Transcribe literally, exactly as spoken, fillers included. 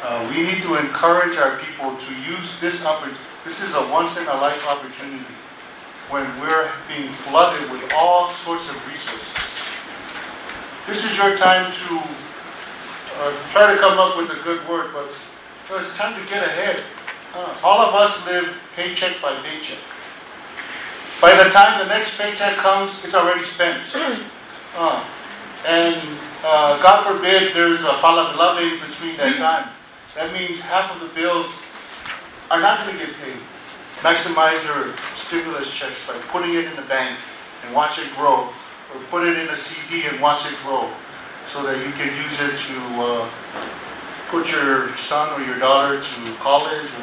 Uh, we need to encourage our people to use this opportunity. This is a once-in-a-life opportunity when we're being flooded with all sorts of resources. This is your time to uh, try to come up with a good word, but it's time to get ahead. Uh, all of us live paycheck by paycheck. By the time the next paycheck comes, it's already spent. Uh, and uh, God forbid there's a falabelave between that time. That means half of the bills are not going to get paid. Maximize your stimulus checks by putting it in the bank and watch it grow, or put it in a C D and watch it grow, so that you can use it to uh, put your son or your daughter to college, or